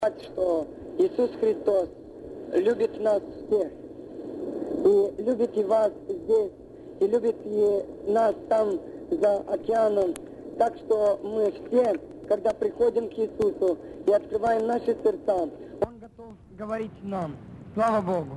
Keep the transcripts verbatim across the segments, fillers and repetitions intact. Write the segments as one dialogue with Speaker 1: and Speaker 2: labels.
Speaker 1: Что Иисус Христос любит нас всех, и любит и вас здесь, и любит и нас там за океаном. Так что мы все, когда приходим к Иисусу и открываем наши сердца, Он готов говорить нам. Слава Богу!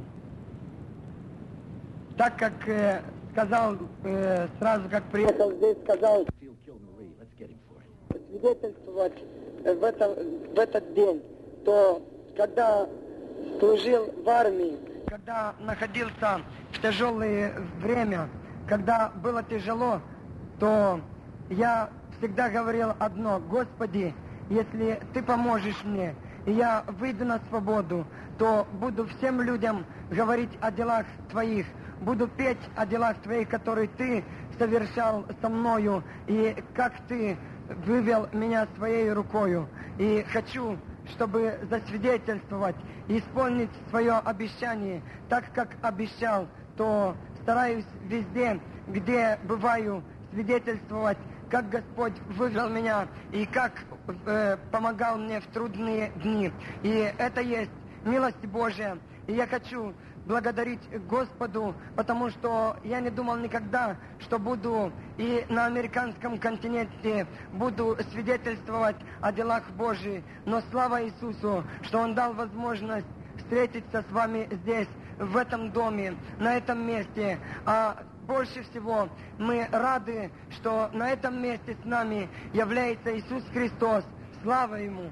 Speaker 1: Так как э, сказал, э, сразу как приехал здесь, сказал свидетельствовать в, это, в этот день, то когда служил в армии, когда находился в тяжелое время, когда было тяжело, то я всегда говорил одно: Господи, если Ты поможешь мне, и я выйду на свободу, то буду всем людям говорить о делах Твоих, буду петь о делах Твоих, которые Ты совершал со мною, и как Ты вывел меня Своей рукою. И хочу, чтобы засвидетельствовать и исполнить свое обещание, так как обещал, то стараюсь везде, где бываю, свидетельствовать, как Господь вывел меня и как э, помогал мне в трудные дни. И это есть милость Божия. И я хочу благодарить Господу, потому что я не думал никогда, что буду и на американском континенте буду свидетельствовать о делах Божьих. Но слава Иисусу, что Он дал возможность встретиться с вами здесь, в этом доме, на этом месте. А больше всего мы рады, что на этом месте с нами является Иисус Христос. Слава Ему!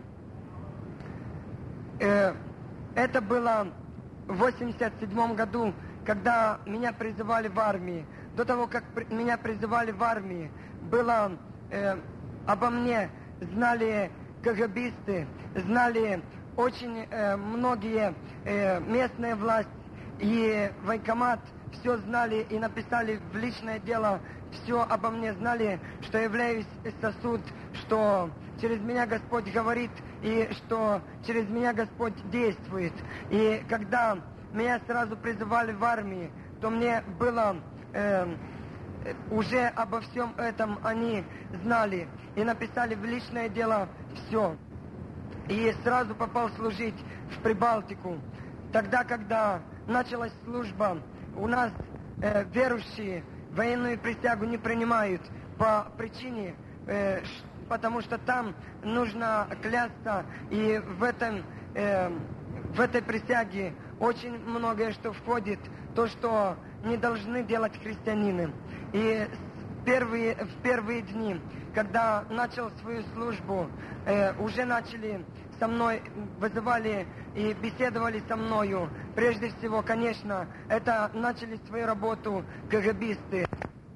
Speaker 1: Э, это было в восемьдесят седьмом году, когда меня призывали в армии. До того, как при, меня призывали в армии, было э, обо мне знали КГБисты, знали очень э, многие э, местные власти и военкомат, все знали и написали в личное дело, все обо мне знали, что являюсь сосуд, что через меня Господь говорит, и что через меня Господь действует. И когда меня сразу призывали в армии, то мне было э, уже обо всем этом они знали и написали в личное дело все. И сразу попал служить в Прибалтику. Тогда, когда началась служба, у нас э, верующие военную присягу не принимают по причине, э, потому что там нужно клясться, и в этом, э, в этой присяге очень многое что входит, то, что не должны делать христианины. И первые, в первые дни, когда начал свою службу, э, уже начали со мной, вызывали и беседовали со мною. Прежде всего, конечно, это начали свою работу КГБисты.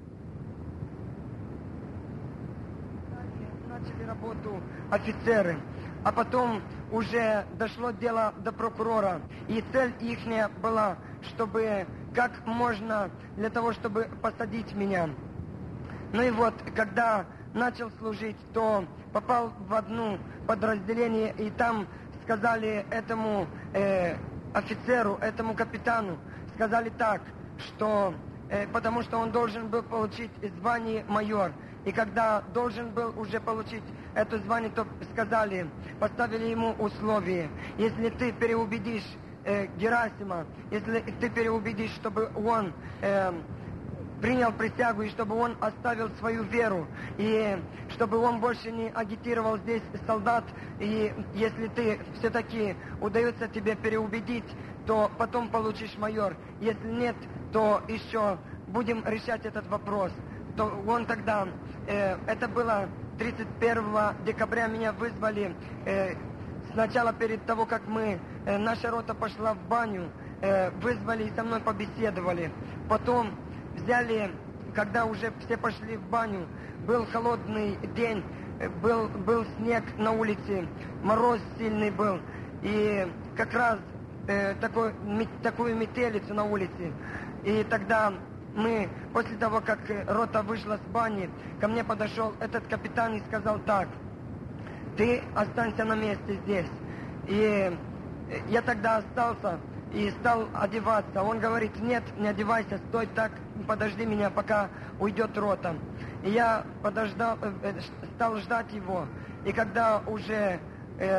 Speaker 1: Начали работу офицеры. А потом уже дошло дело до прокурора. И цель ихняя была, чтобы как можно для того, чтобы посадить меня. Ну и вот, когда начал служить, то попал в одно подразделение, и там сказали этому э, офицеру, этому капитану, сказали так, что э, потому что он должен был получить звание майор. И когда должен был уже получить это звание, то сказали, поставили ему условие: если ты переубедишь э, Герасима, если ты переубедишь, чтобы он э, принял присягу, и чтобы он оставил свою веру, и чтобы он больше не агитировал здесь солдат, и если ты все-таки удается тебе переубедить, то потом получишь майор. Если нет, то еще будем решать этот вопрос. То он тогда, э, это было тридцать первого декабря, меня вызвали, э, сначала перед того, как мы, э, наша рота пошла в баню, э, вызвали и со мной побеседовали. Потом взяли, когда уже все пошли в баню, был холодный день, был, был снег на улице, мороз сильный был, и как раз э, такой, ме, такую метелицу на улице. И тогда мы, после того, как рота вышла с бани, ко мне подошел этот капитан и сказал так: ты останься на месте здесь. И я тогда остался и стал одеваться. Он говорит: нет, не одевайся, стой так, подожди меня, пока уйдет рота. И я подождал, стал ждать его. И когда уже э,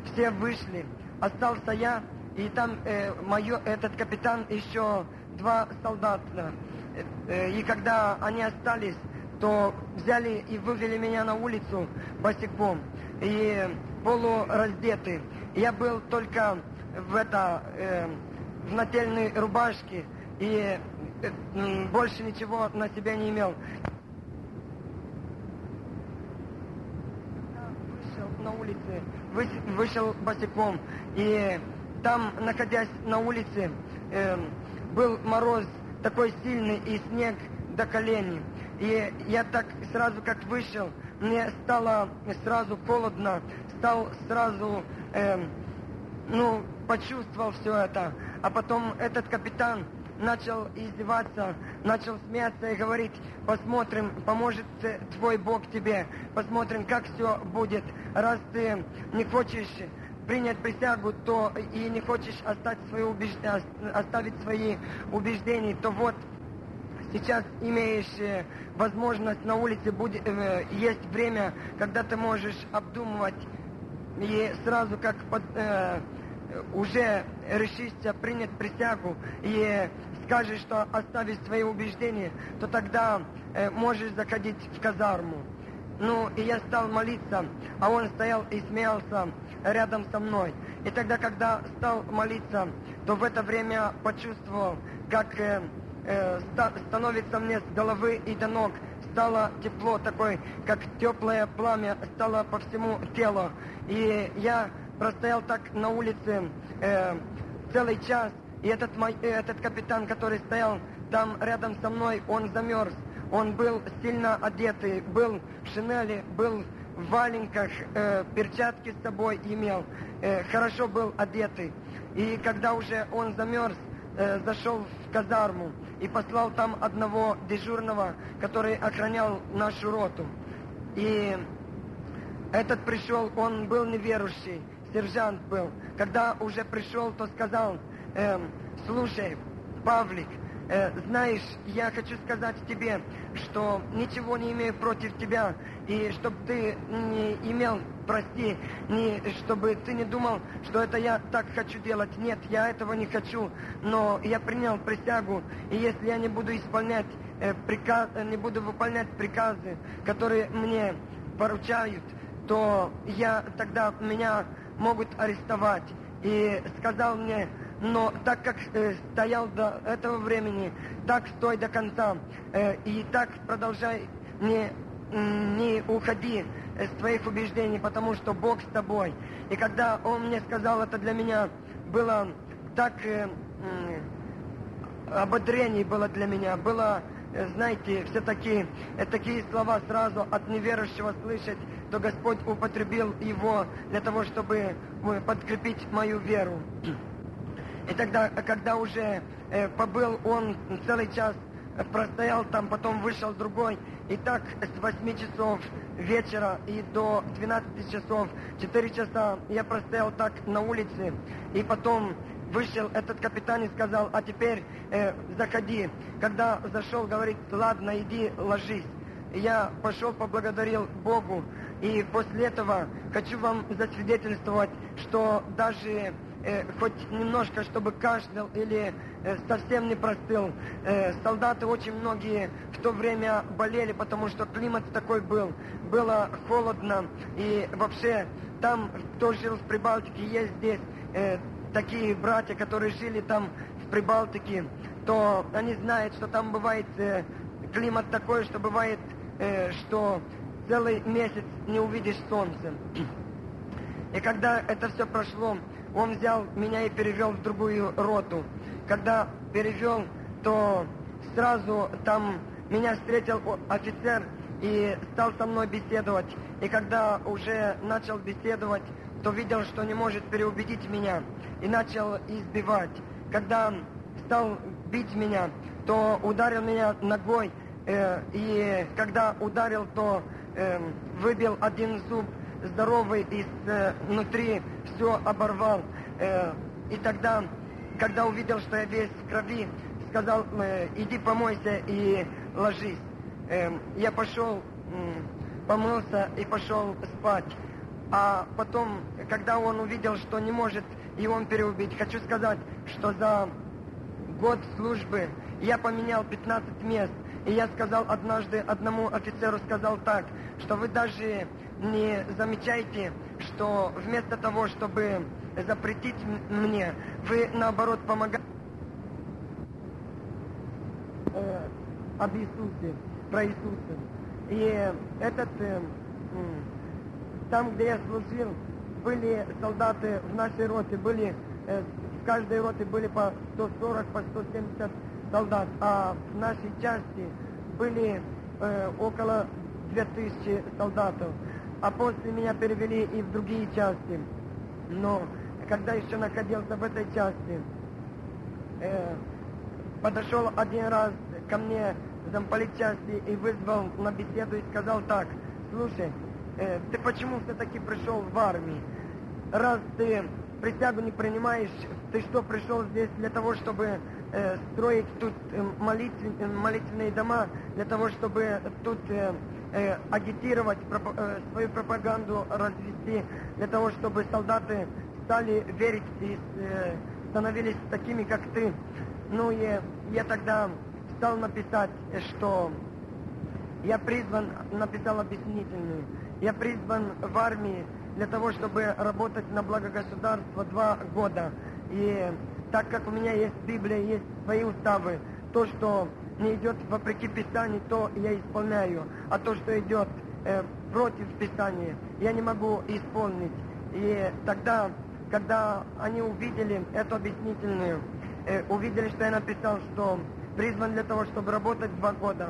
Speaker 1: все вышли. Остался я, и там э, мое, этот капитан, еще два солдата. Э, и когда они остались, то взяли и вывели меня на улицу босиком и полураздетый. Я был только в это э, в нательной рубашке и э, больше ничего на себя не имел. Вышел на улице, вышел босиком, и там, находясь на улице, э, был мороз такой сильный и снег до коленей. И я так сразу как вышел, мне стало сразу холодно, стал сразу, э, ну, почувствовал все это. А потом этот капитан начал издеваться, начал смеяться и говорить: посмотрим, поможет твой Бог тебе, посмотрим, как все будет. Раз ты не хочешь принять присягу, то и не хочешь оставить свои, убеж... оставить свои убеждения, то вот сейчас имеешь возможность на улице, будет, э, есть время, когда ты можешь обдумывать и сразу как под, э, уже решишься принять присягу и скажешь, что оставишь свои убеждения, то тогда э, можешь заходить в казарму. Ну, и я стал молиться, а он стоял и смеялся рядом со мной. И тогда, когда стал молиться, то в это время почувствовал, как э, э, ста- становится мне с головы и до ног, стало тепло такое, как теплое пламя стало по всему телу. И я простоял так на улице э, целый час, и этот, мой, этот капитан, который стоял там рядом со мной, он замерз. Он был сильно одетый, был в шинели, был в валенках, э, перчатки с собой имел, э, хорошо был одетый. И когда уже он замерз, э, зашел в казарму и послал там одного дежурного, который охранял нашу роту. И этот пришел, он был неверующий, сержант был. Когда уже пришел, то сказал: э, слушай, Павлик, э, знаешь, я хочу сказать тебе, что ничего не имею против тебя, и чтобы ты не имел, прости, не, чтобы ты не думал, что это я так хочу делать. Нет, я этого не хочу, но я принял присягу, и если я не буду исполнять э, приказ, не буду выполнять приказы, которые мне поручают, то я тогда меня могут арестовать. И сказал мне: но так как э, стоял до этого времени, так стой до конца, э, и так продолжай, не, не уходи с твоих убеждений, потому что Бог с тобой. И когда он мне сказал это, для меня было так, э, э, ободрение было для меня, было, э, знаете, все такие, э, такие слова сразу от неверующего слышать, то Господь употребил его для того, чтобы подкрепить мою веру. И тогда, когда уже э, побыл он целый час, э, простоял там, потом вышел другой, и так с восьми часов вечера и до двенадцати часов, четыре часа я простоял так на улице, и потом вышел этот капитан и сказал: а теперь э, заходи. Когда зашел, говорит: ладно, иди, ложись. И я пошел, поблагодарил Богу, и после этого хочу вам засвидетельствовать, что даже э, хоть немножко, чтобы кашлял или э, совсем не простыл, э, солдаты очень многие в то время болели, потому что климат такой был, было холодно, и вообще там, кто жил в Прибалтике, есть здесь э, такие братья, которые жили там в Прибалтике, то они знают, что там бывает э, климат такой, что бывает, э, что целый месяц не увидишь солнца. И когда это все прошло, он взял меня и перевел в другую роту. Когда перевел, то сразу там меня встретил офицер и стал со мной беседовать. И когда уже начал беседовать, то видел, что не может переубедить меня, и начал избивать. Когда стал бить меня, то ударил меня ногой, э, и когда ударил, то э, выбил один зуб здоровый, и э, внутри все оборвал. Э, и тогда, когда увидел, что я весь в крови, сказал: э, иди помойся и ложись. Э, я пошел, э, помылся и пошел спать. А потом, когда он увидел, что не может и он переубить, хочу сказать, что за год службы я поменял пятнадцать мест. И я сказал однажды одному офицеру, сказал так, что вы даже не замечаете, что вместо того, чтобы запретить мне, вы наоборот помогаете э, об Иисусе, про Иисуса. И этот, э, там, где я служил, были солдаты в нашей роте, были, э, в каждой роте были по сто сорок, по сто семьдесят солдат, а в нашей части были э, около две тысячи солдатов. А после меня перевели и в другие части. Но когда еще находился в этой части, э, подошел один раз ко мне замполит части и вызвал на беседу и сказал так: слушай, э, ты почему все-таки пришел в армию? Раз ты присягу не принимаешь, ты что, пришел здесь для того, чтобы э, строить тут э, молитв, э, молитвенные дома, для того, чтобы тут э, э, агитировать, пропа- э, свою пропаганду развести, для того, чтобы солдаты стали верить и э, становились такими, как ты? Ну и я тогда стал написать, что я призван, написал объяснительную, я призван в армии для того, чтобы работать на благо государства два года. И так как у меня есть Библия, есть свои уставы, то, что не идет вопреки Писанию, то я исполняю, а то, что идет э, против Писания, я не могу исполнить. И тогда, когда они увидели эту объяснительную, э, увидели, что я написал, что призван для того, чтобы работать два года,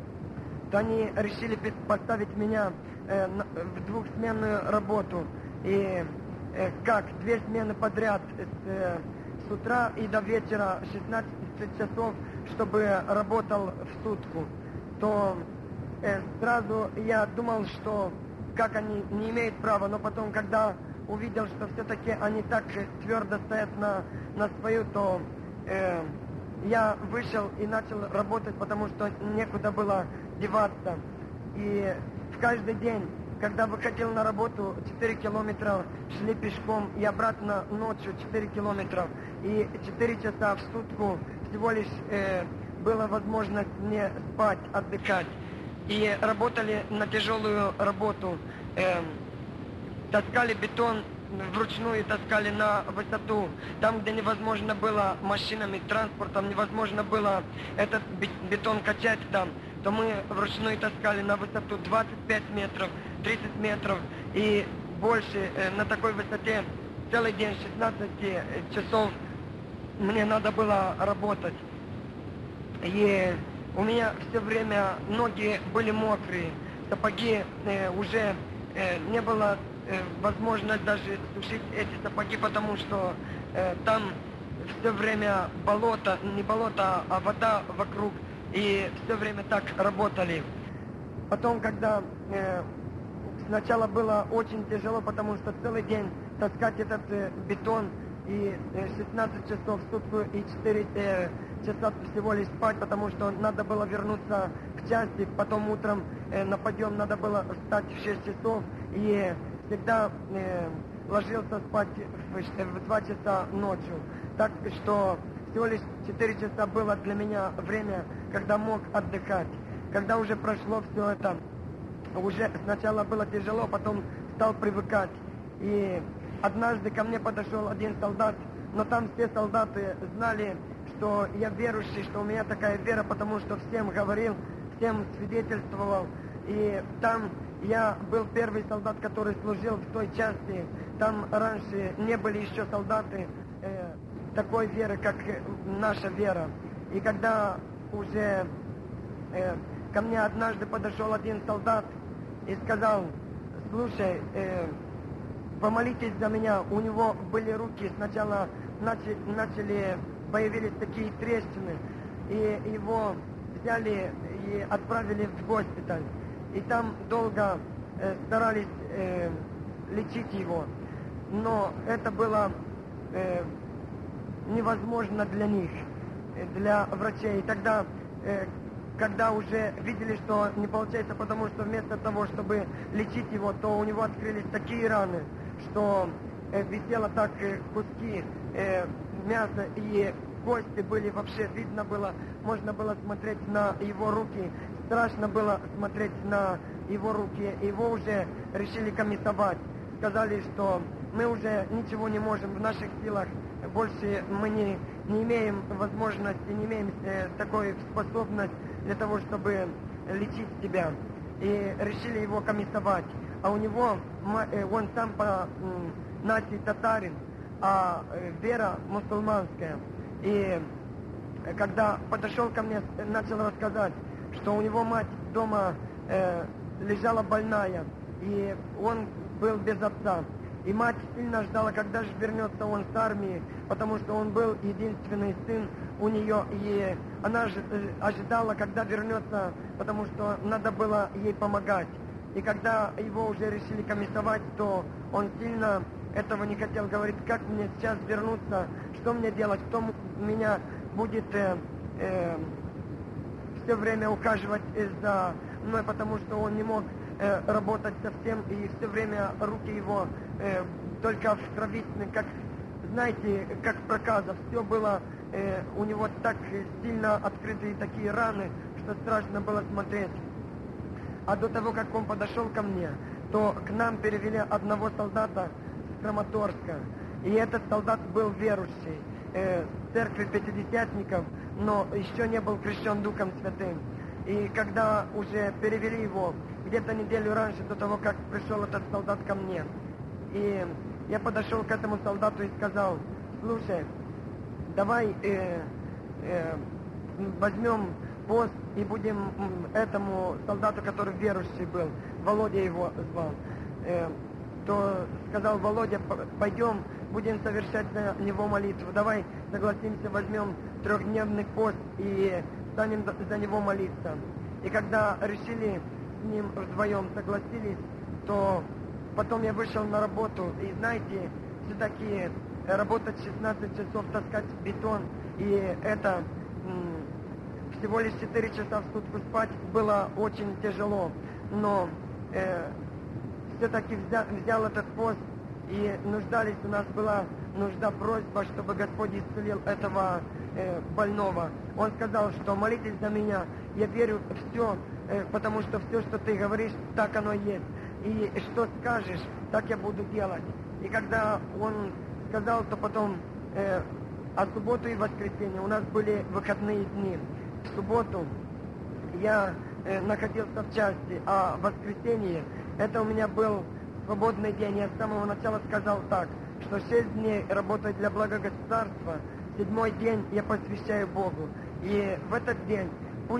Speaker 1: то они решили поставить меня э, на, в двухсменную работу. И э, как две смены подряд с, э, с утра и до вечера шестнадцать часов, чтобы работал в сутку, то э, сразу я думал, что как они не имеют права, но потом, когда увидел, что все-таки они так твердо стоят на, на свою, то э, я вышел и начал работать, потому что некуда было деваться. И в каждый день, когда выходил на работу, четыре километра шли пешком, и обратно ночью четыре километра. И четыре часа в сутку всего лишь э, была возможность мне спать, отдыхать. И работали на тяжелую работу. Э, таскали бетон, вручную таскали на высоту. Там, где невозможно было машинами, транспортом, невозможно было этот бетон качать там, то мы вручную таскали на высоту двадцать пять метров, тридцать метров и больше. На такой высоте целый день, шестнадцать часов мне надо было работать. И у меня все время ноги были мокрые, сапоги э, уже э, не было э, возможности даже сушить эти сапоги, потому что э, там все время болото, не болото, а вода вокруг. И все время так работали. Потом, когда э, сначала было очень тяжело, потому что целый день таскать этот э, бетон и э, шестнадцать часов в сутку и четыре э, часа всего лишь спать, потому что надо было вернуться в части, потом утром э, на подъем надо было встать в шесть часов и всегда э, ложился спать в, в два часа ночью. Так что всего лишь четыре часа было для меня время, когда мог отдыхать. Когда уже прошло все это, уже сначала было тяжело, потом стал привыкать. И однажды ко мне подошел один солдат, но там все солдаты знали, что я верующий, что у меня такая вера, потому что всем говорил, всем свидетельствовал. И там я был первый солдат, который служил в той части. Там раньше не были еще солдаты э, такой веры, как наша вера. И когда уже э, ко мне однажды подошел один солдат и сказал: слушай, э, помолитесь за меня. У него были руки, сначала начали, начали появились такие трещины, и его взяли и отправили в госпиталь. И там долго э, старались э, лечить его, но это было э, невозможно для них, для врачей. И тогда э, когда уже видели, что не получается, потому что вместо того, чтобы лечить его, то у него открылись такие раны, что э, висело так э, куски э, мяса и кости были вообще, видно было, можно было смотреть на его руки, страшно было смотреть на его руки, его уже решили комиссовать, сказали, что мы уже ничего не можем, в наших силах больше мы не, не имеем возможности, не имеем э, такой способности для того, чтобы лечить тебя. И решили его комиссовать. А у него, э, он сам по э, нации татарин, а э, вера мусульманская. И э, когда подошел ко мне, начал рассказать, что у него мать дома э, лежала больная, и он был без отца. И мать сильно ждала, когда же вернется он с армии, потому что он был единственный сын у нее, и она же ожидала, когда вернется, потому что надо было ей помогать. И когда его уже решили комиссовать, то он сильно этого не хотел, говорит, как мне сейчас вернуться, что мне делать, кто меня будет э, э, все время ухаживать за мной, потому что он не мог э, работать совсем, и все время руки его э, только в крови, как, знаете, как проказа, все было э, у него так сильно открытые такие раны, что страшно было смотреть. А до того, как он подошел ко мне, то к нам перевели одного солдата с Краматорска, и этот солдат был верующий, э, в церкви пятидесятников, но еще не был крещен Духом Святым. И когда уже перевели его, где-то неделю раньше, до того, как пришел этот солдат ко мне, и я подошел к этому солдату и сказал, слушай, давай э, э, возьмем пост и будем этому солдату, который верующий был, Володя его звал, э, то сказал Володя, пойдем, будем совершать на него молитву, давай согласимся, возьмем трехдневный пост и станем за него молиться. И когда решили с ним вдвоем согласились, то потом я вышел на работу, и знаете, все-таки работать шестнадцать часов, таскать бетон, и это м, всего лишь четыре часа в сутку спать было очень тяжело. Но э, все-таки взял, взял этот пост, и нуждались, у нас была нужда, просьба, чтобы Господь исцелил этого э, больного. Он сказал, что молитесь за меня, я верю в все, э, потому что все, что ты говоришь, так оно есть. И что скажешь, так я буду делать. И когда он сказал, то потом, э, а субботу и воскресенье у нас были выходные дни. В субботу я э, находился в части, а в воскресенье это у меня был свободный день. Я с самого начала сказал так, что шесть дней работаю для блага государства, седьмой день я посвящаю Богу. И в этот день пусть,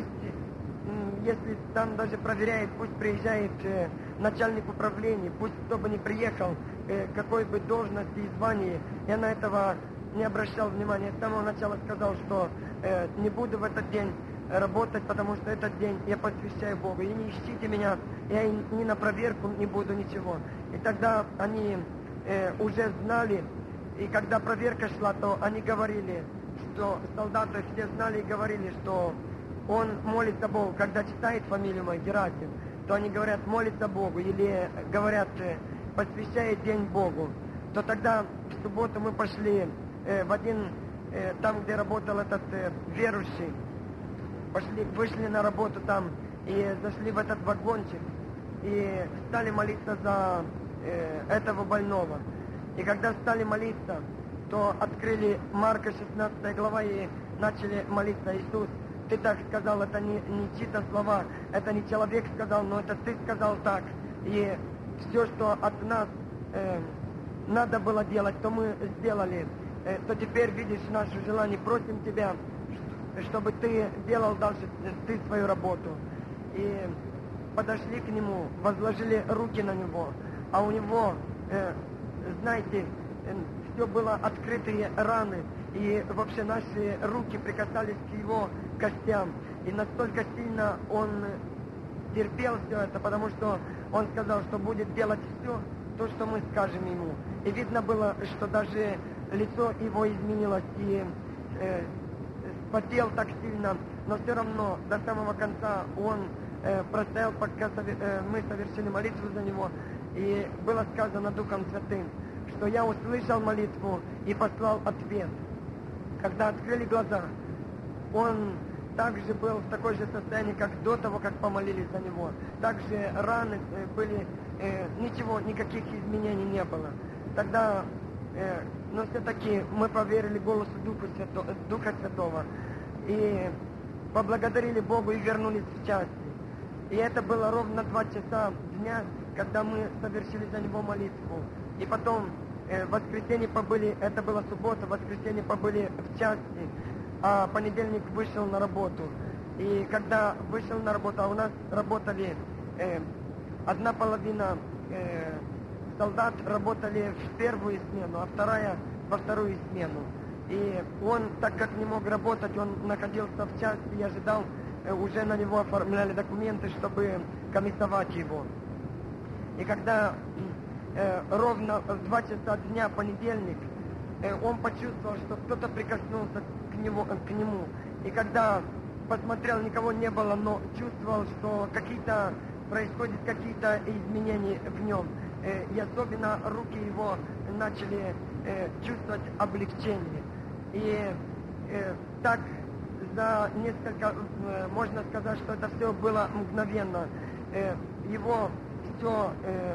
Speaker 1: если там даже проверяет, пусть приезжает э, начальник управления, пусть кто бы ни приехал, э, какой бы должности и звании, я на этого не обращал внимания. С самого начала сказал, что э, не буду в этот день работать, потому что этот день я посвящаю Богу. И не ищите меня, я и ни на проверку не буду, ничего. И тогда они э, уже знали, и когда проверка шла, то они говорили, что солдаты все знали и говорили, что он молится Богу. Когда читает фамилию мою, Герасим, то они говорят, молится Богу, или говорят, посвящает день Богу. То тогда в субботу мы пошли э, в один, э, там, где работал этот э, верующий, пошли, вышли на работу там и зашли в этот вагончик и стали молиться за э, этого больного. И когда стали молиться, то открыли Марка шестнадцатая глава и начали молиться. Иисус, ты так сказал, это не, не чьи-то слова, это не человек сказал, но это ты сказал так. И все, что от нас э, надо было делать, то мы сделали. Э, то теперь видишь наше желание, просим тебя, чтобы ты делал дальше ты свою работу. И подошли к нему, возложили руки на него, а у него, э, знаете, э, все было открытые раны, и вообще наши руки прикасались к его костям. И настолько сильно он терпел все это, потому что он сказал, что будет делать все то, что мы скажем ему. И видно было, что даже лицо его изменилось, и э, потел так сильно, но все равно до самого конца он э, простоял, пока сове- э, мы совершили молитву за него. И было сказано Духом Святым, что я услышал молитву и послал ответ. Когда открыли глаза, он также был в такой же состоянии, как до того, как помолились за него. Также раны э, были, э, ничего, никаких изменений не было. Тогда, э, но все-таки мы поверили голосу Духа, Свято, Духа Святого и поблагодарили Богу и вернулись в части. И это было ровно два часа дня, когда мы совершили за него молитву. И потом э, в воскресенье побыли, это была суббота, в воскресенье побыли в части, а понедельник вышел на работу. И когда вышел на работу, а у нас работали э, одна половина э, солдат работали в первую смену, а вторая во вторую смену. И он, так как не мог работать, он находился в части и ожидал, э, уже на него оформляли документы, чтобы комиссовать его. И когда э, ровно в два часа дня, понедельник, э, он почувствовал, что кто-то прикоснулся к, него, к нему. И когда посмотрел, никого не было, но чувствовал, что какие-то происходят какие-то изменения в нем. Э, и особенно руки его начали э, чувствовать облегчение. И э, так за несколько, э, можно сказать, что это все было мгновенно. Э, его все э,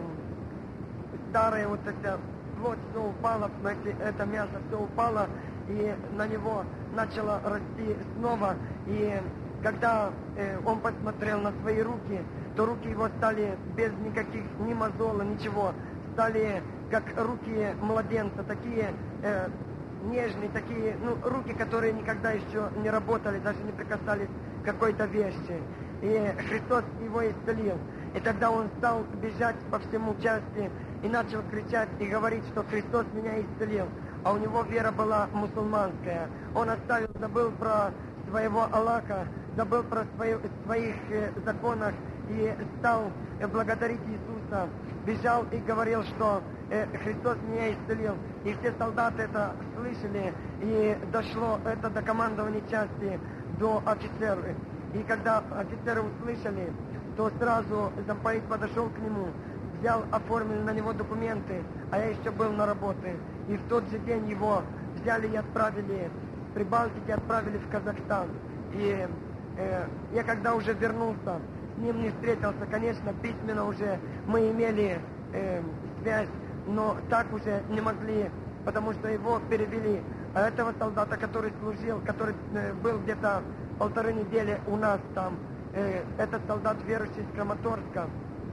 Speaker 1: старое, вот это плоть, все упало, это мясо все упало, и на него начало расти снова. И когда э, он посмотрел на свои руки, то руки его стали без никаких ни мозола, ничего, стали как руки младенца, такие э, нежные, такие, ну, руки, которые никогда еще не работали, даже не прикасались к какой-то вещи. И Христос его исцелил. И тогда он стал бежать по всему части и начал кричать и говорить, что Христос меня исцелил. А у него вера была мусульманская. Он оставил, забыл про своего Аллаха, забыл про свои, своих э, законах и стал э, благодарить Иисуса. Бежал и говорил, что э, Христос меня исцелил. И все солдаты это слышали, и дошло это до командования части, до офицеров. И когда офицеры услышали, то сразу замполит подошел к нему, взял, оформил на него документы, а я еще был на работе. И в тот же день его взяли и отправили с Прибалтики, отправили в Казахстан. И э, я когда уже вернулся, с ним не встретился, конечно, письменно уже мы имели э, связь, но так уже не могли, потому что его перевели. А этого солдата, который служил, который э, был где-то полторы недели у нас там, э, этот солдат, верующий из Краматорска,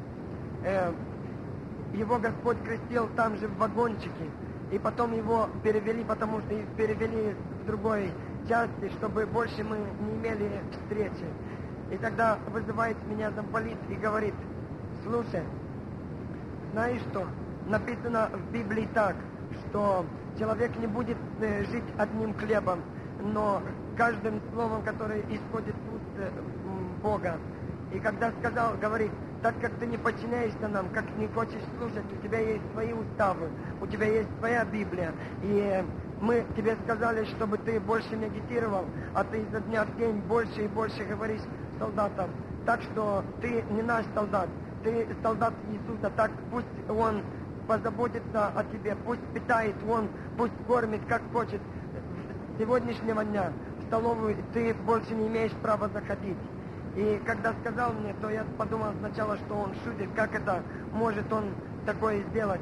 Speaker 1: э, его Господь крестил там же в вагончике, и потом его перевели, потому что их перевели в другой части, чтобы больше мы не имели встречи. И тогда вызывает меня замполит и говорит: слушай, знаешь что, написано в Библии так, что человек не будет э, жить одним хлебом, но каждым словом, которое исходит из уст э, Бога. И когда сказал, говорит: так как ты не подчиняешься нам, как не хочешь слушать, у тебя есть свои уставы, у тебя есть своя Библия, и мы тебе сказали, чтобы ты больше медитировал, а ты изо дня в день больше и больше говоришь солдатам. Так что ты не наш солдат, ты солдат Иисуса, так пусть Он позаботится о тебе, пусть питает Он, пусть кормит, как хочет. С сегодняшнего дня в столовую ты больше не имеешь права заходить. И когда сказал мне, то я подумал сначала, что он шутит, как это может он такое сделать.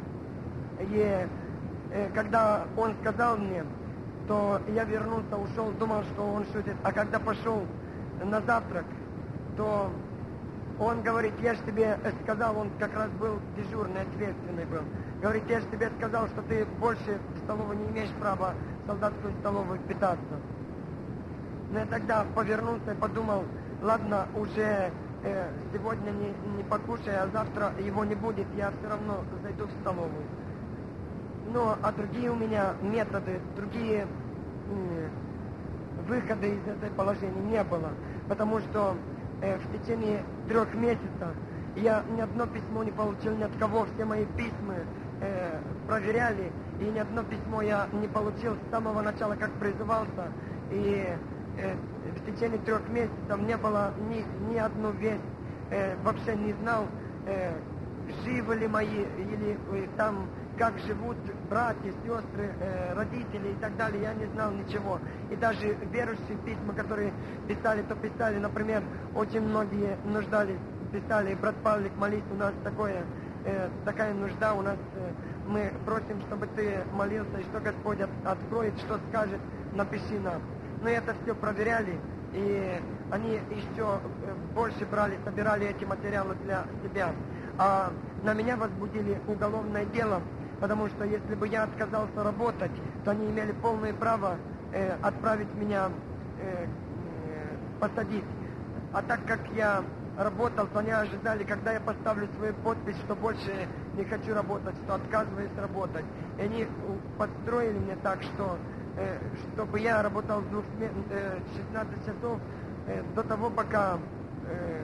Speaker 1: И э, когда он сказал мне, то я вернулся, ушел, думал, что он шутит. А когда пошел на завтрак, то он говорит: я же тебе сказал, он как раз был дежурный, ответственный был. Говорит: я же тебе сказал, что ты больше в столовую не имеешь права в солдатскую столовую питаться. Но я тогда повернулся и подумал: ладно, уже э, сегодня не, не покушаю, а завтра его не будет, я все равно зайду в столовую. Но, а другие у меня методы, другие э, выхода из этой положения не было, потому что э, в течение трех месяцев я ни одно письмо не получил ни от кого, все мои письма э, проверяли, и ни одно письмо я не получил с самого начала, как призывался. И э, в течение трех месяцев не было ни, ни одну весть, э, вообще не знал, э, живы ли мои, или э, там, как живут братья, сестры, э, родители и так далее, я не знал ничего. И даже верующие письма, которые писали, то писали, например, очень многие нуждались, писали: брат Павлик, молись, у нас такое, э, такая нужда, у нас э, мы просим, чтобы ты молился, и что Господь от, откроет, что скажет, напиши нам. Но это все проверяли, и они еще больше брали, собирали эти материалы для себя. А на меня возбудили уголовное дело, потому что если бы я отказался работать, то они имели полное право э, отправить меня э, э, посадить. А так как я работал, то они ожидали, когда я поставлю свою подпись, что больше не хочу работать, что отказываюсь работать. И они подстроили мне так, что э, чтобы я работал двух смен, э, шестнадцать часов э, до того, пока э,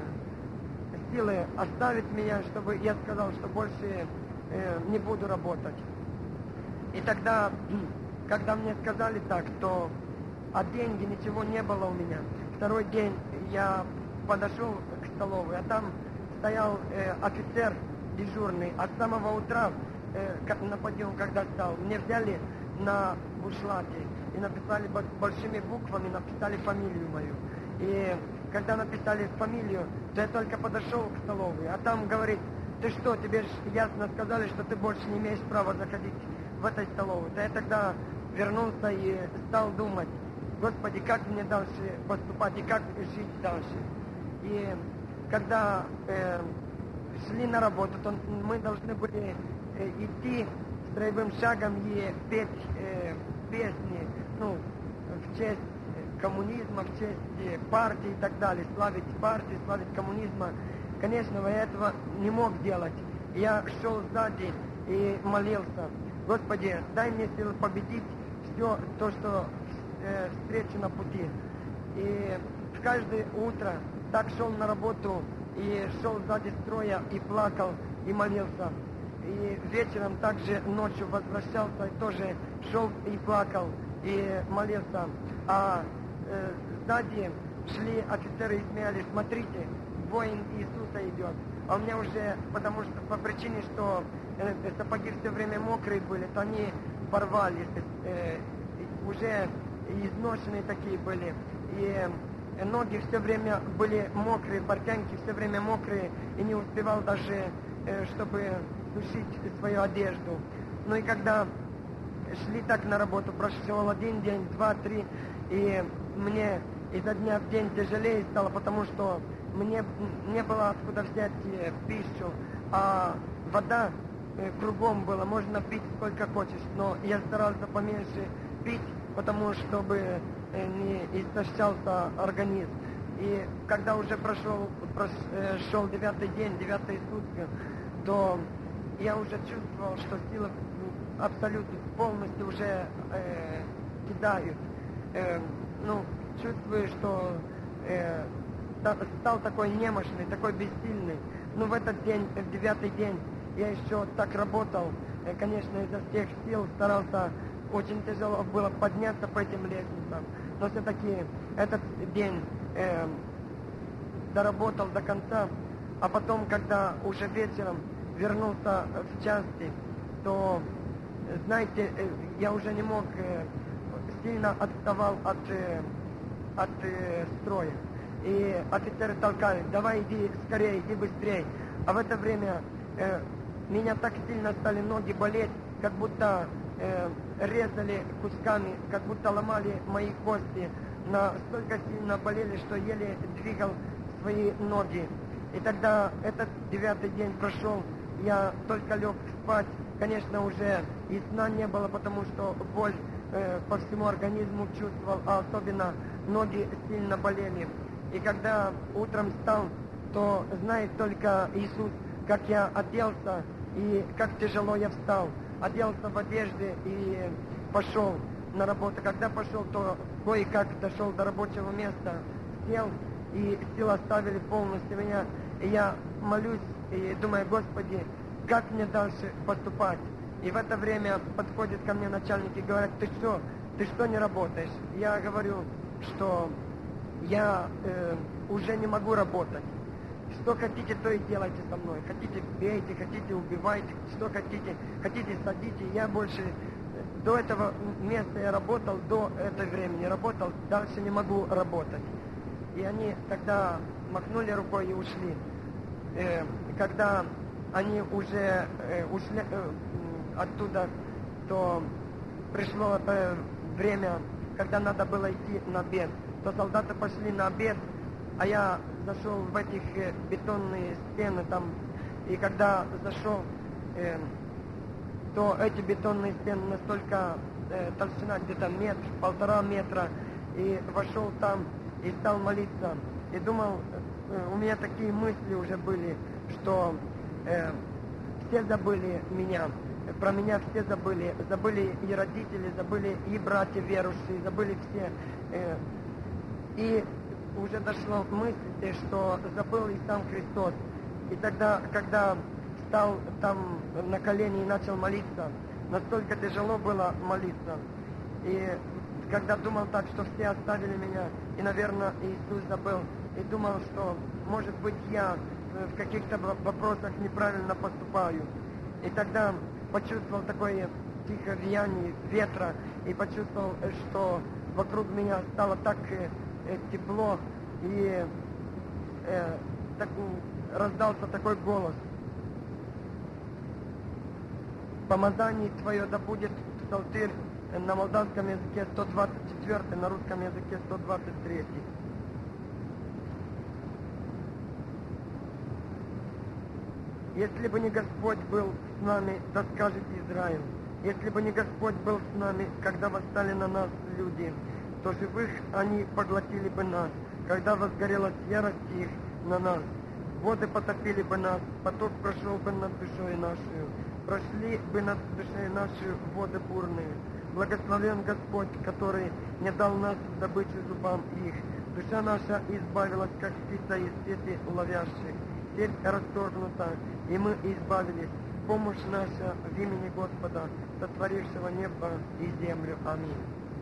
Speaker 1: силы оставить меня, чтобы я сказал, что больше э, не буду работать. И тогда, когда мне сказали так, то а деньги ничего не было у меня. Второй день я подошел к столовой, а там стоял э, офицер дежурный. А с самого утра, э, на подъем, когда стал, мне взяли на бушлате и написали большими буквами, написали фамилию мою. И когда написали фамилию, то я только подошел к столовой, а там говорит: ты что, тебе же ясно сказали, что ты больше не имеешь права заходить в этой столовой. То я тогда вернулся и стал думать: Господи, как мне дальше поступать и как жить дальше. И когда э, шли на работу, то мы должны были э, идти строевым шагом и петь э, песни, ну, в честь коммунизма, в честь партии и так далее, славить партию, славить коммунизма. Конечно, я этого не мог делать. Я шел сзади и молился: Господи, дай мне силы победить все то, что э, встречу на пути. И в каждое утро так шел на работу и шел сзади строя и плакал и молился. И вечером также ночью возвращался и тоже шел и плакал и молился. А э, сзади шли офицеры и смеялись: смотрите, воин Иисуса идет. А у меня уже, потому что по причине, что э, сапоги все время мокрые были, то они порвались, э, уже изношенные такие были. И э, ноги все время были мокрые, портянки все время мокрые, и не успевал даже, э, чтобы сушить свою одежду. Ну и когда шли так на работу, прошел один день, два, три, и мне изо дня в день тяжелее стало, потому что мне не было откуда взять пищу, а вода э, кругом была, можно пить сколько хочешь, но я старался поменьше пить, потому чтобы э, не истощался организм. И когда уже прошел, прошел девятый день, девятые сутки, то я уже чувствовал, что силы абсолютно полностью уже э, кидают. Э, ну, чувствую, что э, стал такой немощный, такой бессильный. Но в этот день, в девятый день, я еще так работал, э, конечно, изо всех сил старался, очень тяжело было подняться по этим лестницам. Но все-таки этот день э, доработал до конца, а потом, когда уже вечером вернулся в части, то, знаете, э, я уже не мог, э, сильно отставал от, э, от э, строя. И офицеры толкали: давай иди скорее, иди быстрее. А в это время э, меня так сильно стали ноги болеть, как будто э, резали кусками, как будто ломали мои кости. Настолько сильно болели, что еле двигал свои ноги. И тогда этот девятый день прошел, я только лег спать. Конечно, уже и сна не было, потому что боль э, по всему организму чувствовал, а особенно ноги сильно болели. И когда утром встал, то знает только Иисус, как я оделся и как тяжело я встал. Оделся в одежде и пошел на работу. Когда пошел, то кое-как дошел до рабочего места, сел, и силы оставили полностью меня. И я молюсь и думаю: Господи, как мне дальше поступать? И в это время подходит ко мне начальник и говорит: ты что, ты что не работаешь? Я говорю, что я э, уже не могу работать. Что хотите, то и делайте со мной. Хотите, бейте, хотите, убивайте, что хотите. Хотите, садите. Я больше... До этого места я работал, до этого времени работал, дальше не могу работать. И они тогда махнули рукой и ушли. Э, когда они уже э, ушли э, оттуда, то пришло э, время, когда надо было идти на обед. То солдаты пошли на обед, а я зашел в этих э, бетонные стены там. И когда зашел, э, то эти бетонные стены настолько э, толщина где-то метр, полтора метра, и вошел там и стал молиться. И думал, э, у меня такие мысли уже были, что э, все забыли меня, про меня все забыли, забыли и родители, забыли и братья верующие, забыли все. Э, и уже дошло мысль, что забыл и сам Христос. И тогда, когда стал там на колени и начал молиться, настолько тяжело было молиться. И когда думал так, что все оставили меня, и, наверное, Иисус забыл, и думал, что, может быть, я в каких-то вопросах неправильно поступаю. И тогда почувствовал такое тихое веяние ветра, и почувствовал, что вокруг меня стало так э, тепло, и э, так, раздался такой голос: «Помазание твое да будет псалтырь», на молдавском языке сто двадцать четыре, на русском языке сто двадцать три. «Если бы не Господь был с нами, да скажет Израиль, если бы не Господь был с нами, когда восстали на нас люди, то живых они поглотили бы нас, когда возгорелась ярость их на нас. Воды потопили бы нас, поток прошел бы над душой нашей, прошли бы над душой нашей воды бурные. Благословен Господь, который не дал нас добычу зубам их. Душа наша избавилась, как птица из сети ловящих. Сеть расторгнута, и мы избавились. Помощь наша в имени Господа, сотворившего небо и землю. Аминь».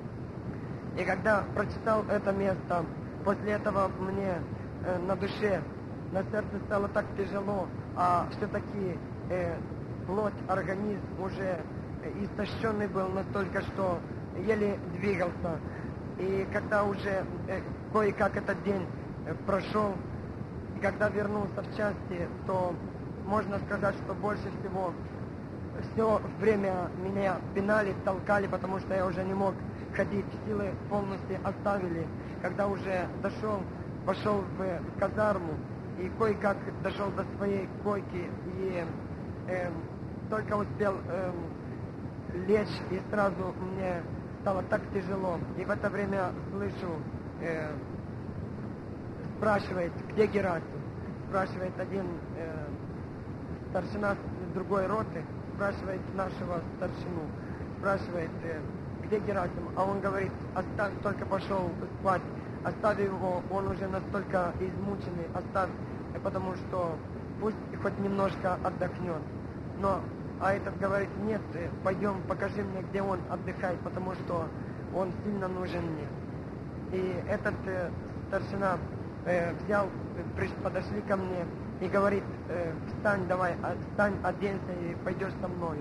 Speaker 1: И когда прочитал это место, после этого мне э, на душе, на сердце стало так тяжело, а все-таки э, плоть, организм уже истощенный был настолько, что еле двигался. И когда уже э, кое-как этот день э, прошел, и когда вернулся в части, то можно сказать, что больше всего все время меня пинали, толкали, потому что я уже не мог ходить, силы полностью оставили. Когда уже дошел, пошел в казарму и кое-как дошел до своей койки, и э, только успел э, лечь, и сразу мне стало так тяжело. И в это время слышу, э, спрашивает, где Герасим? Спрашивает один э, старшина другой роты, спрашивает нашего старшину, спрашивает, э, где Герасим? А он говорит, оставь, только пошел спать, оставь его, он уже настолько измученный, оставь, потому что пусть хоть немножко отдохнет. Но а этот говорит, нет, пойдем, покажи мне, где он отдыхает, потому что он сильно нужен мне. И этот э, старшина э, взял, приш, подошли ко мне и говорит, э, встань, давай, встань, оденься и пойдешь со мною.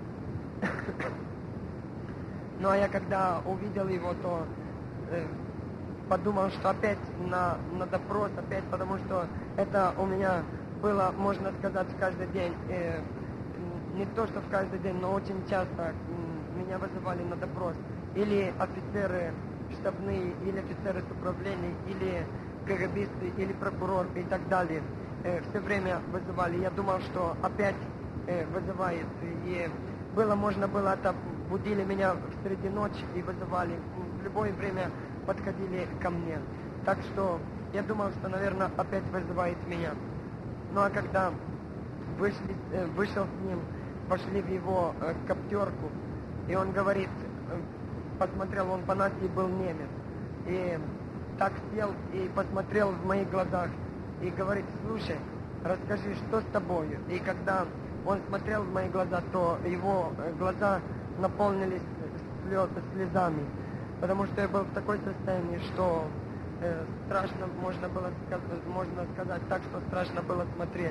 Speaker 1: Ну а я когда увидел его, то э, подумал, что опять на, на допрос, опять, потому что это у меня было, можно сказать, каждый день. Э, не то, что в каждый день, но очень часто меня вызывали на допрос. Или офицеры штабные, или офицеры с управления, или КГБисты, или прокурор и так далее. Э, все время вызывали. Я думал, что опять э, вызывает. И было, можно было это, будили меня среди ночи и вызывали. В любое время подходили ко мне. Так что я думал, что, наверное, опять вызывает меня. Ну а когда вышли, э, вышел с ним, пошли в его э, коптерку, и он говорит, э, посмотрел, он по нации был немец, и так сел и посмотрел в моих глазах, и говорит, слушай, расскажи, что с тобою. И когда он смотрел в мои глаза, то его э, глаза наполнились слез, слезами, потому что я был в такой состоянии, что э, страшно можно было сказать, можно сказать так, что страшно было смотреть.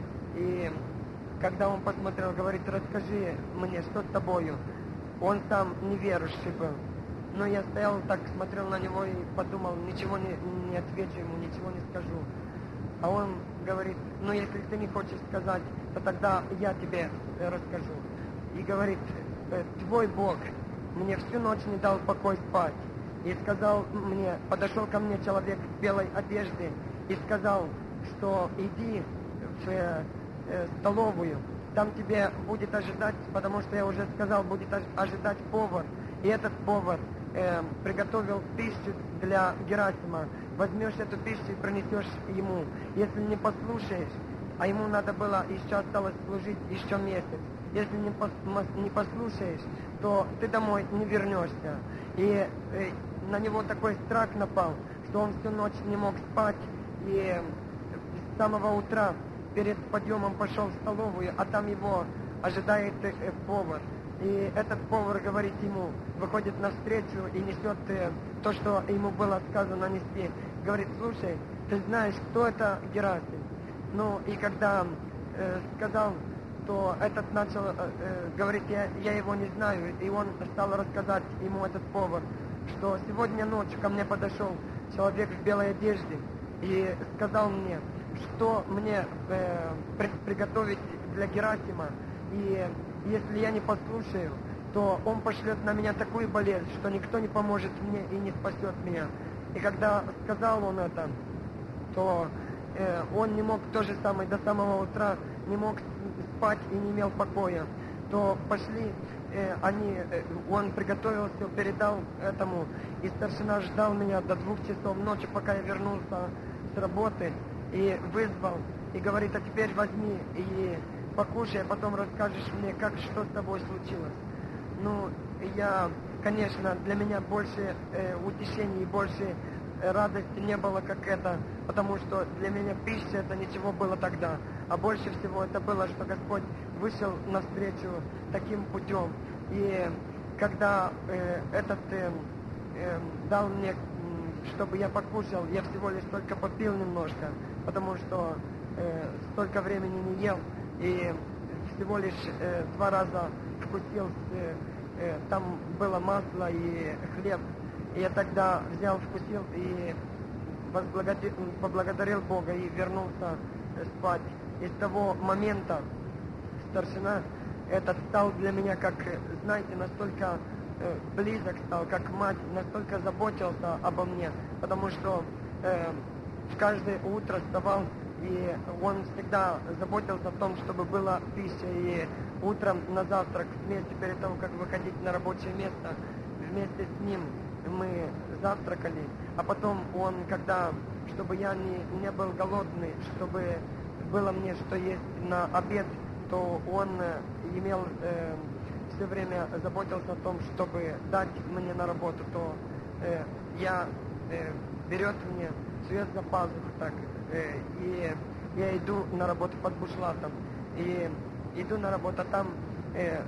Speaker 1: И когда он посмотрел, говорит, расскажи мне, что с тобою. Он сам неверующий был. Но я стоял так, смотрел на него и подумал, ничего не, не отвечу ему, ничего не скажу. А он говорит, ну если ты не хочешь сказать, то тогда я тебе расскажу. И говорит, твой Бог мне всю ночь не дал покой спать. И сказал мне, подошел ко мне человек в белой одежде и сказал, что иди в э, э, столовую, там тебе будет ожидать, потому что я уже сказал, будет ожидать повар. И этот повар э, приготовил пищу для Герасима. Возьмешь эту пищу и принесешь ему. Если не послушаешь, а ему надо было, еще осталось служить еще месяц. Если не, пос, не послушаешь, то ты домой не вернешься. И э, на него такой страх напал, что он всю ночь не мог спать. И с самого утра перед подъемом пошел в столовую, а там его ожидает э, повар. И этот повар говорит ему, выходит навстречу и несет э, то, что ему было сказано нести. Говорит, слушай, ты знаешь, кто это Герасим? Ну, и когда э, сказал, то этот начал э, э, говорить, я, я его не знаю. И он стал рассказать ему, этот повар, что сегодня ночью ко мне подошел человек в белой одежде и сказал мне, что мне э, при, приготовить для Герасима. И если я не послушаю, то он пошлет на меня такую болезнь, что никто не поможет мне и не спасет меня. И когда сказал он это, то э, он не мог то же самое до самого утра, не мог спать и не имел покоя. То пошли, э, они, э, он приготовил все, передал этому, и старшина ждал меня до двух часов ночи, пока я вернулся с работы, и вызвал, и говорит, а теперь возьми и покушай, а потом расскажешь мне, как, что с тобой случилось. Ну, я, конечно, для меня больше э, утешений и больше э, радости не было, как это, потому что для меня пища это ничего было тогда, а больше всего это было, что Господь вышел навстречу таким путем. И когда э, этот э, э, дал мне, чтобы я покушал, я всего лишь только попил немножко, потому что э, столько времени не ел, и всего лишь э, два раза вкусил, э, э, там было масло и хлеб. И я тогда взял, вкусил и возблагодарил, поблагодарил Бога и вернулся спать. И с того момента старшина этот стал для меня, как, знаете, настолько э, близок стал, как мать, настолько заботился обо мне, потому что э, в каждое утро вставал, и он всегда заботился о том, чтобы была пища. И утром на завтрак, вместе перед того, как выходить на рабочее место, вместе с ним мы завтракали. А потом он, когда, чтобы я не, не был голодный, чтобы было мне что есть на обед, то он имел, э, все время заботился о том, чтобы дать мне на работу, то э, я э, берет мне, сует за пазуху так, и я иду на работу под бушлатом, и иду на работу, а там э,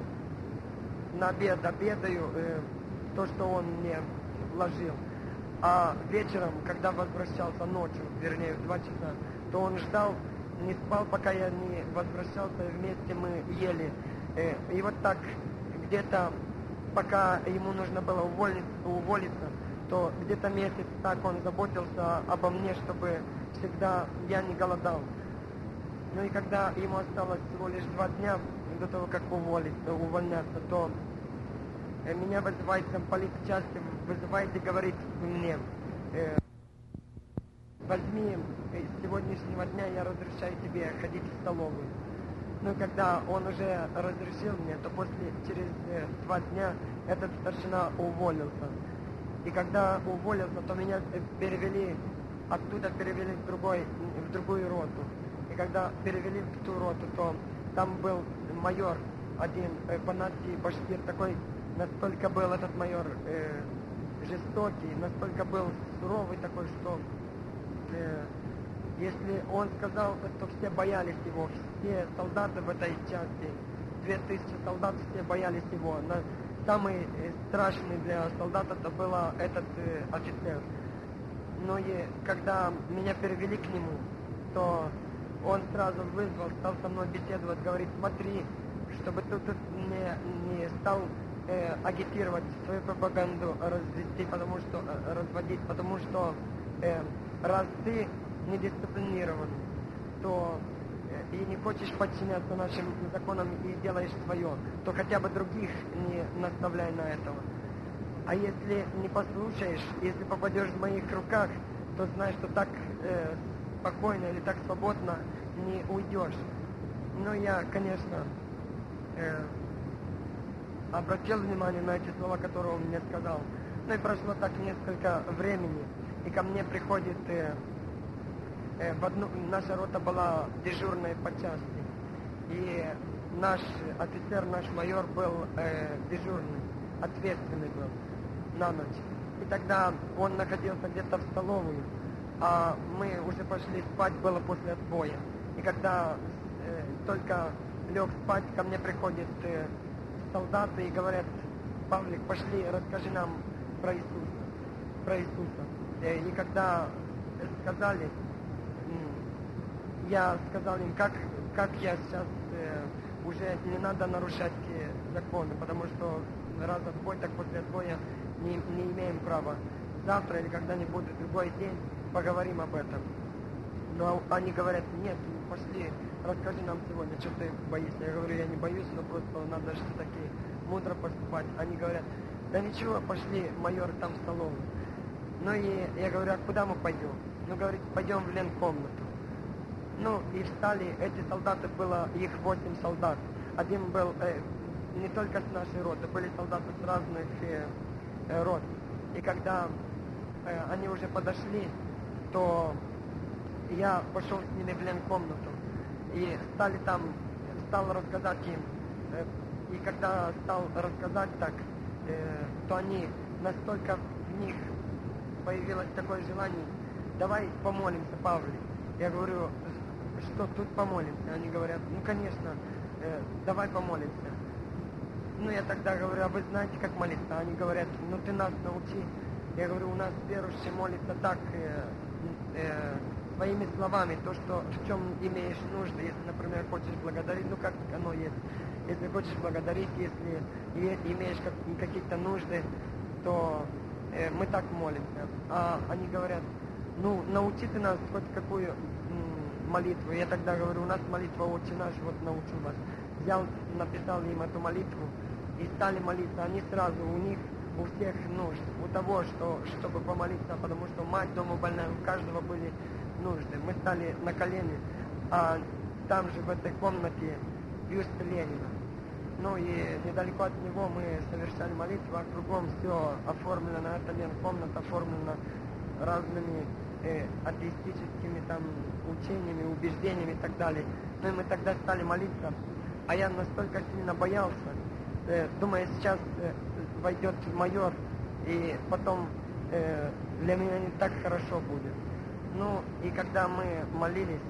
Speaker 1: на обед обедаю э, то, что он мне вложил. А вечером, когда возвращался ночью, вернее в два часа, то он ждал, не спал, пока я не возвращался, вместе мы ели. Э, и вот так где-то, пока ему нужно было уволиться, уволиться, то где-то месяц так он заботился обо мне, чтобы всегда я не голодал. Ну и когда ему осталось всего лишь два дня до того, как уволить, увольняться, то меня вызывает замполит в части, вызывает и говорит мне, э, возьми, с сегодняшнего дня я разрешаю тебе ходить в столовую. Ну и когда он уже разрешил мне, то после, через э, два дня этот старшина уволился. И когда уволился, то меня перевели, оттуда перевели в, другой, в другую роту. И когда перевели в ту роту, то там был майор один, э, по нации башкир, такой, настолько был этот майор э, жестокий, настолько был суровый такой, что э, если он сказал, то все боялись его, все солдаты в этой части, две тысячи солдат, все боялись его. На, самый э, страшный для солдат это был этот э, офицер. Но и когда меня перевели к нему, то он сразу вызвал, стал со мной беседовать, говорит, смотри, чтобы ты тут не, не стал э, агитировать свою пропаганду развести, потому что э, разводить, потому что э, раз ты не дисциплинирован, то э, и не хочешь подчиняться нашим законам и делаешь свое, то хотя бы других не наставляй на этого. А если не послушаешь, если попадешь в моих руках, то знай, что так э, спокойно или так свободно не уйдешь. Но я, конечно, э, обратил внимание на эти слова, которые он мне сказал. Ну и прошло так несколько времени, и ко мне приходит, э, э, в одну, наша рота была дежурной по части, и наш офицер, наш майор был э, дежурный, ответственный был на ночь. И тогда он находился где-то в столовой, а мы уже пошли спать, было после отбоя. И когда э, только лег спать, ко мне приходят э, солдаты и говорят, Павлик, пошли, расскажи нам про Иисуса. Про Иисуса. Э, и когда сказали, я сказал им, как, как я сейчас э, уже не надо нарушать э, законы, потому что раз отбой, так после отбоя не, не имеем права. Завтра или когда-нибудь, другой день, поговорим об этом. Но они говорят, нет, пошли, расскажи нам сегодня, что ты боишься. Я говорю, я не боюсь, но просто надо все-таки мудро поступать. Они говорят, да ничего, пошли, майор, там в столовую. Ну и я говорю, а куда мы пойдем? Ну, говорит, пойдем в ленкомнату. Ну, и встали, эти солдаты, было их восемь солдат. Один был э, не только с нашей роты, были солдаты с разных э, э, рот. И когда э, они уже подошли, то я пошел с ними в ленкомнату. И стали там, стал рассказать им. Э, и когда стал рассказать так, э, то они, настолько в них появилось такое желание, давай помолимся, Павлик. Я говорю, что тут помолимся? Они говорят, ну, конечно, э, давай помолимся. Ну, я тогда говорю, а вы знаете, как молиться? Они говорят, ну, ты нас научи. Я говорю, у нас верующие молятся так, э, э, своими словами, то, что в чем имеешь нужды. Если, например, хочешь благодарить, ну, как оно есть. Если хочешь благодарить, если имеешь как, какие-то нужды, то э, мы так молимся. А они говорят, ну, научи ты нас хоть какую м, молитву. Я тогда говорю, у нас молитва «Отче наш», вот научу вас. Взял, написал им эту молитву и стали молиться. Они сразу, у них, у всех нужд, у того, что, чтобы помолиться, потому что мать дома больная, у каждого были нужды. Мы стали на колени, а там же в этой комнате бюст Ленина. Ну и недалеко от него мы совершали молитву, а кругом все оформлено, эта комната оформлена разными э, атеистическими там учениями, убеждениями и так далее. Ну и мы тогда стали молиться, а я настолько сильно боялся, э, думаю, сейчас э, войдет майор, и потом э, для меня не так хорошо будет. Ну и когда мы молились,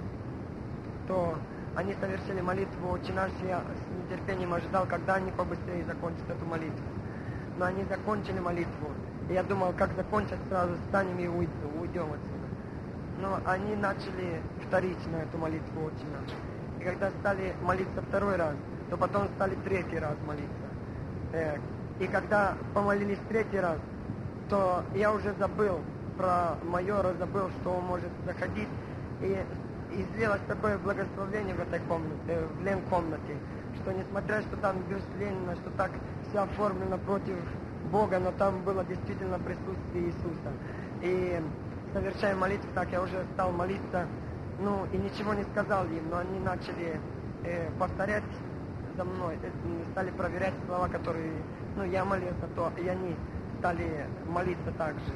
Speaker 1: то они совершили молитву «Отче наш», я с нетерпением ожидал, когда они побыстрее закончат эту молитву. Но они закончили молитву, и я думал, как закончат, сразу встанем и уйдем отсюда. Но они начали вторично эту молитву «Отче наш». И когда стали молиться второй раз, то потом стали третий раз молиться. И когда помолились третий раз, то я уже забыл про майора, забыл, что он может заходить, и И сделать такое благословение в этой комнате, в ленкомнате, что несмотря, что там бюст Ленина, что так все оформлено против Бога, но там было действительно присутствие Иисуса. И совершая молитву, так я уже стал молиться, ну и ничего не сказал им, но они начали э, повторять за мной, э, стали проверять слова, которые, ну я молился, то и они стали молиться также.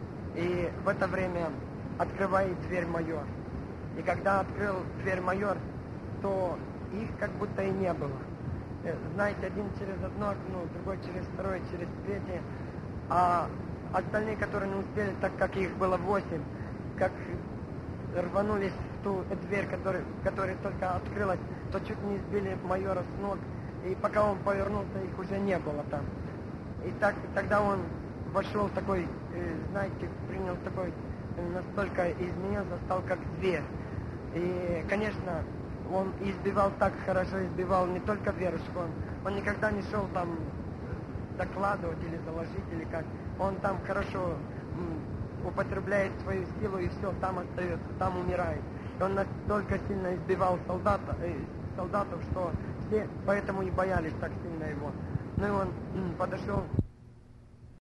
Speaker 1: И в это время открывает дверь майор. И когда открыл дверь майор, то их как будто и не было. Знаете, один через одно окно, другой через второе, через третье. А остальные, которые не успели, так как их было восемь, как рванулись в ту дверь, которая, которая только открылась, то чуть не сбили майора с ног. И пока он повернулся, их уже не было там. И так, тогда он вошел в такой, э, знаете, принял такой, э, настолько изменился, стал как зверь. И, конечно, он избивал так хорошо, избивал не только верующих, он, он никогда не шел там докладывать или заложить, или как. Он там хорошо м, употребляет свою силу и все, там остается, там умирает. И он настолько сильно избивал солдата, э, солдатов, что все поэтому и боялись так сильно его. Ну и он м, подошел